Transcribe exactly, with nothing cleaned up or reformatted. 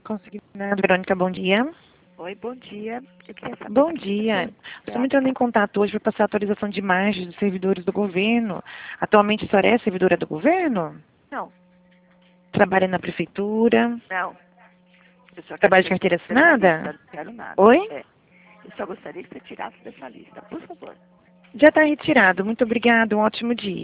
Consignado, Verônica, bom dia. Oi, bom dia. Eu queria saber Bom dia. Estamos entrando em contato hoje para passar a atualização de imagens dos servidores do governo. Atualmente a senhora é servidora do governo? Não, Trabalha na prefeitura? não. Eu só Trabalha quero de carteira ser dessa assinada? lista, não quero nada. Oi? É. Eu só gostaria que você tirasse dessa lista, por favor. Já está retirado. Muito obrigada. Um ótimo dia.